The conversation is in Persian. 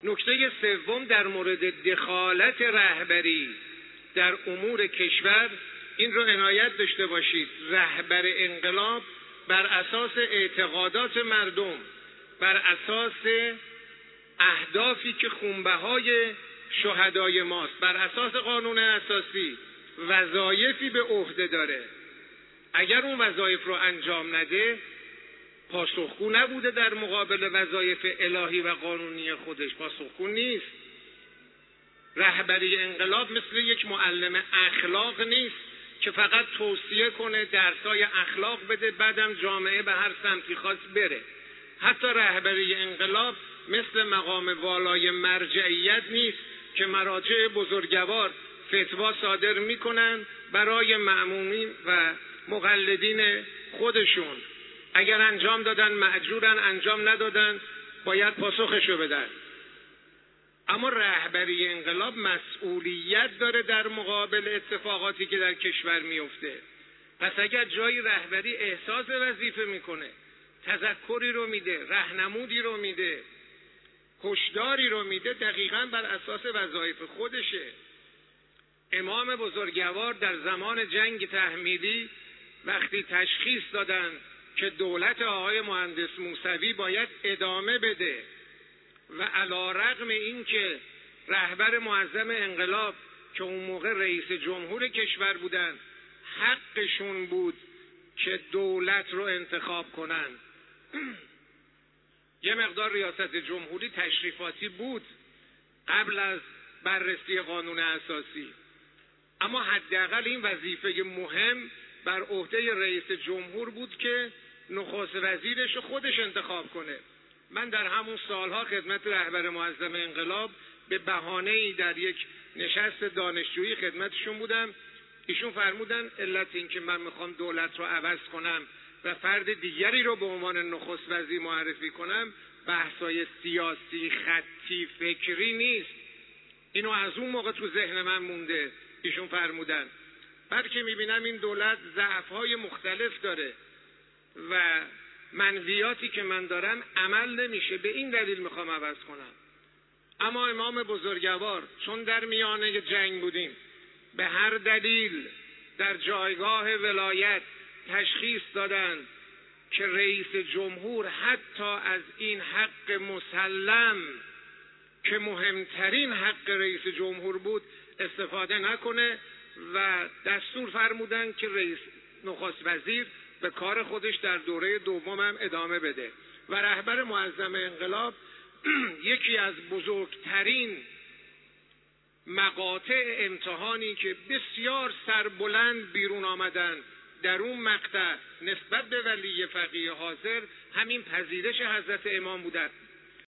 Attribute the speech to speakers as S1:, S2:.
S1: نکته سوم در مورد دخالت رهبری در امور کشور، این رو عنایت داشته باشید. رهبر انقلاب بر اساس اعتقادات مردم، بر اساس اهدافی که خونبهای شهدای ماست، بر اساس قانون اساسی وظایفی به عهده داره. اگر اون وظایف رو انجام نده، پاسخگو نبوده در مقابل وظایف الهی و قانونی خودش، پاسخگو نیست. رهبری انقلاب مثل یک معلم اخلاق نیست که فقط توصیه کنه، درسای اخلاق بده، بعدم جامعه به هر سمتی خواست بره. حتی رهبری انقلاب مثل مقام والای مرجعیت نیست که مراجع بزرگوار فتوا صادر میکنن برای مأمومین و مقلدین خودشون. اگر انجام دادن مأجورن، انجام ندادن باید پاسخشو بدن. اما رهبری انقلاب مسئولیت داره در مقابل اتفاقاتی که در کشور میفته. پس اگر جای رهبری احساس وظیفه میکنه، تذکری رو میده، راهنمودی رو میده، هشداری رو میده، دقیقاً بر اساس وظایف خودشه. امام بزرگوار در زمان جنگ تحمیلی وقتی تشخیص دادن که دولت آقای مهندس موسوی باید ادامه بده و علی رغم این که رهبر معظم انقلاب که اون موقع رئیس جمهور کشور بودن، حقشون بود که دولت رو انتخاب کنن. یه مقدار ریاست جمهوری تشریفاتی بود قبل از بررسی قانون اساسی، اما حداقل این وظیفه مهم بر عهده رئیس جمهور بود که نخست وزیرش خودش انتخاب کنه. من در همون سالها خدمت رهبر معظم انقلاب به بهانه‌ای در یک نشست دانشجویی خدمتشون بودم. ایشون فرمودن علت این که من میخوام دولت رو عوض کنم و فرد دیگری رو به عنوان نخست وزیر معرفی کنم، بحثای سیاسی، خطی، فکری نیست. اینو از اون موقع تو ذهن من مونده. ایشون فرمودن بعد که میبینم این دولت ضعف‌های مختلف داره و منویاتی که من دارم عمل نمیشه، به این دلیل میخوام عوض کنم. اما امام بزرگوار چون در میانه جنگ بودیم، به هر دلیل در جایگاه ولایت تشخیص دادن که رئیس جمهور حتی از این حق مسلم که مهمترین حق رئیس جمهور بود استفاده نکنه و دستور فرمودن که نخست وزیر به کار خودش در دوره دوم هم ادامه بده. و رهبر معظم انقلاب یکی از بزرگترین مقاطع امتحانی که بسیار سربلند بیرون آمدن در اون مقطع نسبت به ولی فقیه حاضر همین پذیرش حضرت امام بوده